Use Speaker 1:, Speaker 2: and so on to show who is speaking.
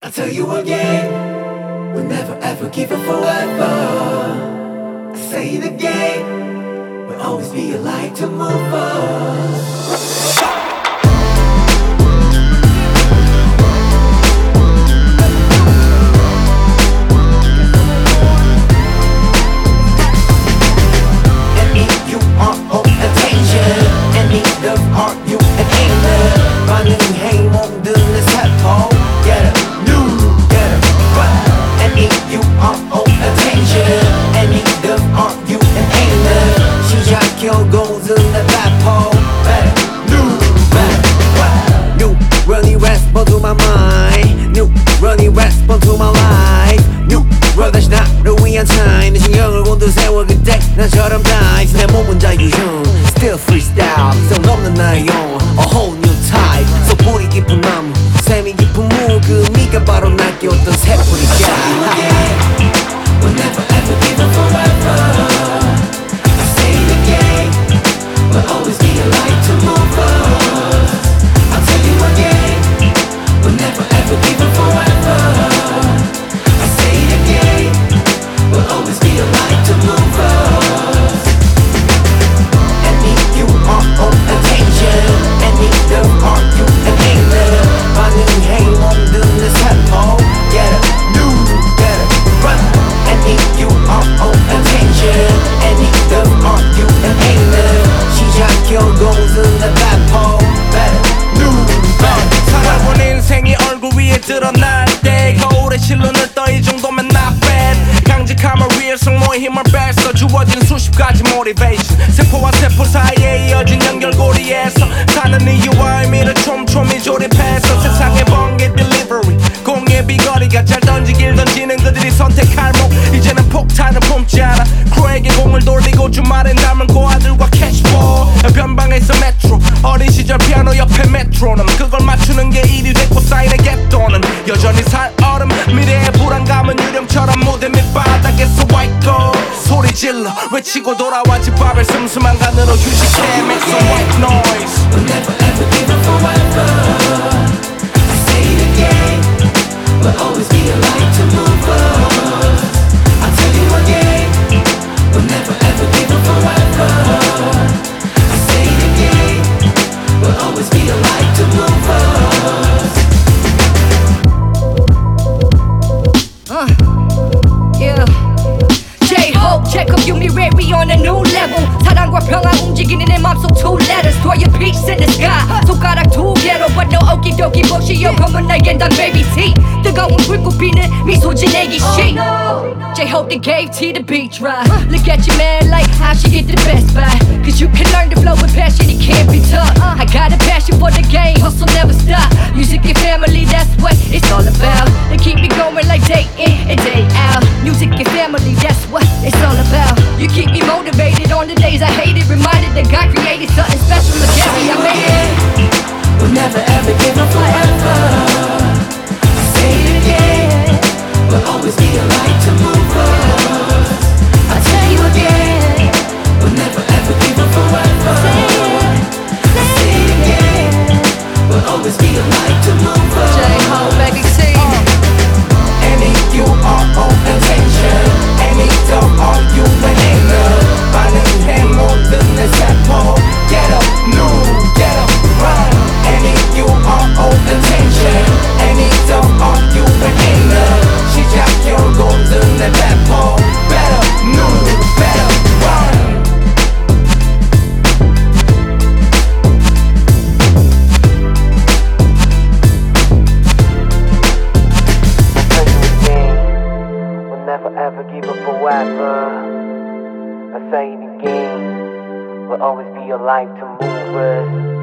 Speaker 1: I'll tell you again, we'll never ever give up forever. I say it again, we'll always be a light to move us.
Speaker 2: To my mind, new running respond to my life, new world 다시 나를 위한 time. 내 신경을 곤두세워 그때 나처럼 dive. 내 몸은 자유형, still freestyle. 성 없는 나의 영, a whole new type. So 뿌리 깊은 나무, 샘이 깊은 물. 그 미가 바로 날 깨웠던 새뿌리가.
Speaker 1: We'll never ever give up forever. I say it again, we'll always be a light to move us. I'll tell you again, we'll never ever give up forever. I say it again, we'll always be a light to move us. And if you are on attention, and if there are you an angel, 반응해 몸든 내 살포. Get up, new, get up, run. And if you are on attention, and if there are you an angel, 시작해 고은 내 살포. Better, new, better.
Speaker 3: 살아본 인생이 얼굴 위에 드러날 때 거울에 실눈을 떠 이 정도면 not bad. 강직함을 위해 성모의 힘을 뺐어. 주어진 수십 가지 motivation. 세포와 세포 사이에 이어진 연결고리에서 사는 이유와 의미를 촘촘히 조립해서 세상의 번개 delivery 공의 비거리가 잘 던지길 던지는 그들이 선택할 목. 이제는 폭탄을 품지 않아. 크루에게 공을 돌리고 주말엔 남은 고아들과 캐시볼. 변방에서 메트로 어린 시절 피아노 옆에 메트로놈. 그걸 맞추는 게 일이 됐고 사인의 갯돈은 여전히 살얼음. 미래의 불안감은 유령처럼 무대 밑바닥에서 white gold. 소리 질러 외치고 돌아와 집밥을 슴슴한 간으로 휴식해. Make some white noise.
Speaker 1: We'll never ever give up forever. I say it again, we'll always be a light to move us. I'll tell you again, we'll never ever give up forever. I say it again, we'll always be a light to move us.
Speaker 4: Yeah. J-Hope, check up 유미래리 on a new level. 사랑과 평화 움직이는 내 맘속 two letters. Throw your peace in the sky. 손가락 두 개로 but no okidoki 부시여 검은 날개는 단 baby T. 뜨거운 불꽃 피는 미소진 애기 씨. J-Hope they gave T the beat dry. Look at your man like how she get the best buy. Cause you can learn to flow with passion, it can't be tough. I got a passion for the game, hustle never stop. Music and family, that's what it's all about. They keep me going like day in and day out. Music and family, that's what it's all about. You keep me motivated on the days I hate it. Reminded that God created something special to carry. I made it.
Speaker 1: We'll never ever give up forever. I say it again, we'll always be a light to move us. I tell you again, we'll never ever give up forever. I say it again, we'll always be a light to move us.
Speaker 4: J-Hope, baby T.
Speaker 1: And if you are on attention, and if there are you an angel, 반응해 모든 내 세포. Get up, new, get up, run. And if you are on attention, and if there are you an angel, 시작해 고은 내 세포. Better, new, better, run.
Speaker 2: We'll never ever give up forever. I say it again, we'll always be a light to move us.